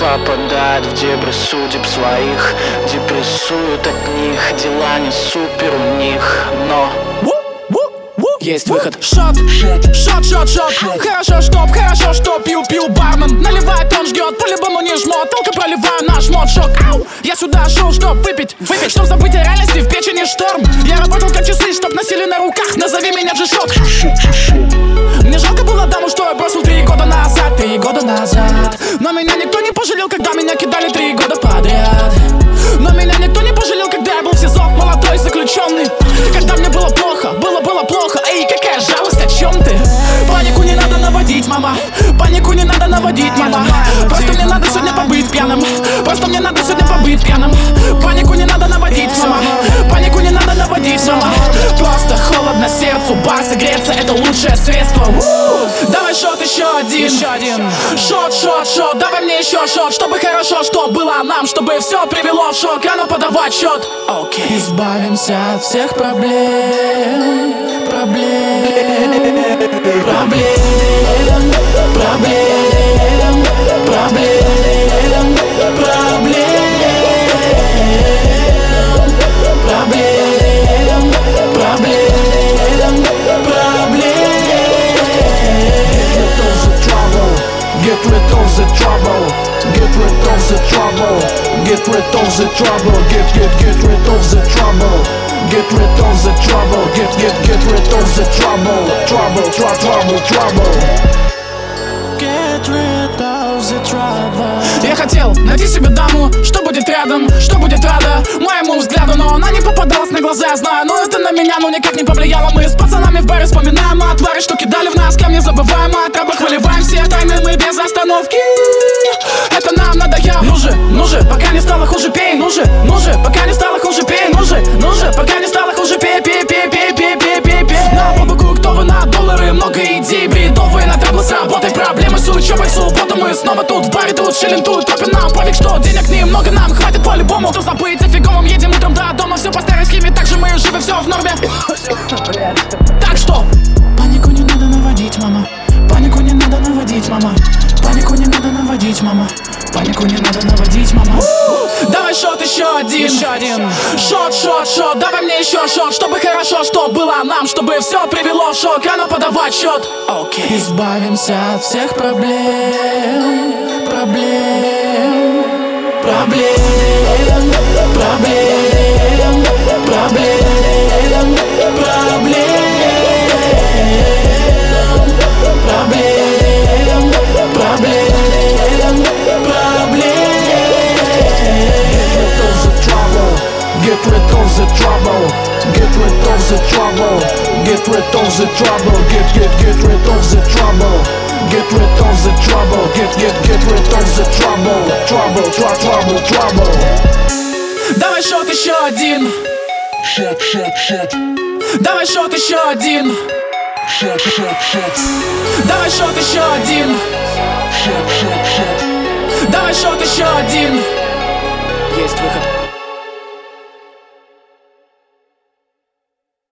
попадает в дебри судеб своих. Депрессуют от них, дела не супер у них, но есть выход. Шот, шот, шот, шот. Хорошо, что пью бармен наливает, он ждет, по-любому не жмот. Только проливаю наш мод, шок. Ау! Я сюда шел, чтоб выпить, чтоб забыть о реальности, в печени шторм. Я работал как часы, чтоб носили на руках, назови меня G-Shock. Мне жалко было даму, что я бросил 3 года назад. 3 года назад. Но меня никто не пожалел, когда меня кидали 3 года подряд. Но меня никто не пожалел, когда я был в СИЗО, молодой заключенный. Когда мне было плохо, было плохо. Эй, какая жалость, о чем ты? Панику не надо наводить, мама. Панику не надо наводить, мама. Просто мне надо сегодня побыть пьяным. Просто мне надо сегодня побыть пьяным. Панику не надо наводить, мама. Панику не надо наводить, мама. Просто холодно сердцу, бар согреться — это лучшее средство. Давай шот еще один. Шот, шот, шот, давай мне еще шот. Чтобы хорошо, что было нам, чтобы все привело в шок. Рано подавать счет. Избавимся от всех проблем. Проблем. Get rid of the trouble. Get rid of the trouble. Get rid of the trouble. Get rid of the trouble. Get rid of the trouble. Get rid of the trouble. Trouble. Get rid of the trouble. Я хотел найти себе даму, что будет рядом, что будет рада моему взгляду, но она не попадалась на глаза, я знаю. Но это на меня, никак не повлияло. Мы с пацанами в баре вспоминаем о твари, что кидали в нас камни, забываем о траблах, выливаем все тайны мы без остановки. Это нам надоело. Ну же, пока не стало хуже, пей. Ну же, пока не стало хуже, пей. Ну же, пока не стало хуже, пей. На побегу, кто вы на доллары, много идей бредовые, на траблы с работой, проблемы с учебой, субботу мы снова тут в баре, тут шиллинг, тут топим нам пофиг, что денег немного, нам хватит по-любому. Что забыть о фиговом, едем утром до дома, все по старой схеме, так же мы живы, все в норме. Так что панику не надо наводить, мама. Панику не надо наводить, мама. Панику не надо наводить, мама. Панику не надо наводить, мама. Давай шот еще один. Шот, давай мне еще шот. Чтобы хорошо, что было нам, чтобы все привело в шок. Рано подавать счет. Избавимся от всех проблем. Get rid of the trouble. Get rid of the trouble. Get rid of the trouble. Get rid of the trouble. Get rid of the trouble. Get rid of the trouble. Trouble. Давай шот еще один. Shot. Давай шот еще один. Shot. Давай шот еще один. Shot. Давай шот еще один. Есть выход.